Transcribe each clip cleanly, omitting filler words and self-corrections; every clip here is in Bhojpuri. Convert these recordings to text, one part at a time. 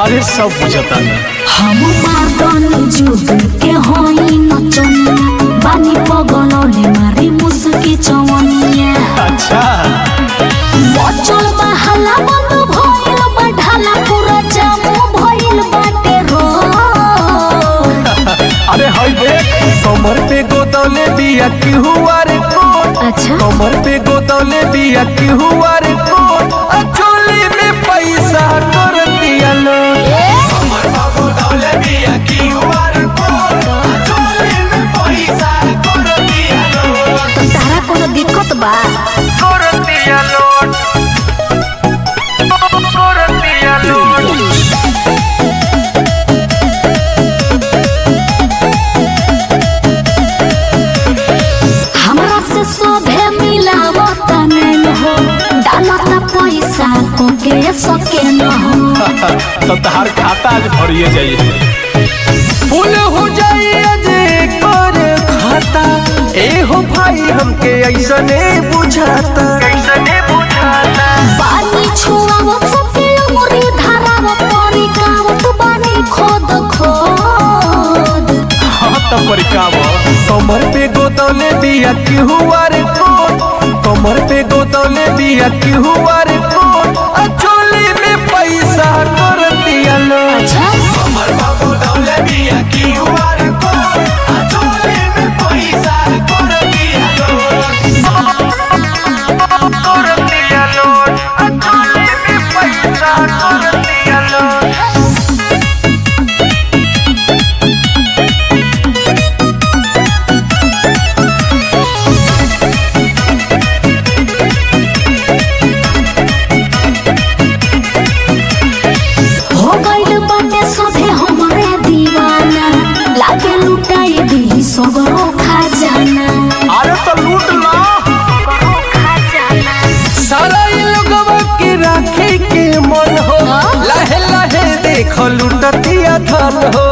अरे सब बुझता नहीं। हम मारदन जुग के होई नचनिया बानी पगलौले मारी मुसकी चवनिया। अच्छा बचल बहाला बंद भइल बढ़ाला पूरा जामो भइल बाटे रो। अरे हाय देख कमर पे गोदौले बिया की हुआ रे कोट। अच्छा कमर पे गोदौले बिया की हुआ रे कोट। चोली में पैसा कर दिया लो। कमर पे गोदौले बिया की हुआ रे कोट। चोली में पैसा कर दिया लो। तो तारा कोनो दिक्कत बा? कर दिया लो। कर दिया लो। हमरा से सोभे मिलावत नहीं हो डालत पैसा को के सके न हो। तो तहार खाता आज भरिए जाइए। फूल हो जाइए जे कर खाता। ए हो भाई हमके ऐसने बुझाता। ऐसने बुझाता। पानी छुआवत सबके उमरी धारावत परी कावत बानी खोद खोद। हाँ तो परिकाव कमर पे गोदौले बिया की हुआ रे कोट। कमर पे गोदौले बिया की हुआ रे कोट। चोली में पैसा कर दिया लो। अच्छा कमर पे गोदौले बिया की हुआ रे कोट। चोली में पैसा कर दिया लो। कर दिया लो। चोली में पैसा कर दिया लो। हो गइल बाटे सभे हमरे दीवाना लागे लुटाई दी सगरो खजाना। अरे तो लूट ला। सारा ये लोगवा के राखे के मन हो। लहे लहे देखो लुटतिया धन हो।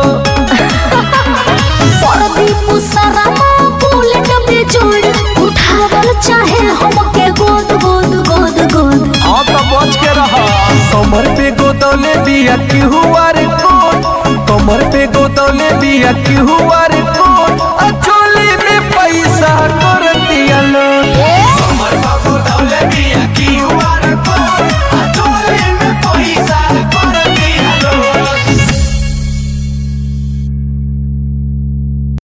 परदीप सरमा बुलेट बेजोड़ उठावल चाहे हमके गोद गोद गोद गोद। हाँ तो बच के रहा। कमर पे गोदौले बिया की हुआ रे कोट। कमर पे गोदौले बिया की हुआ रे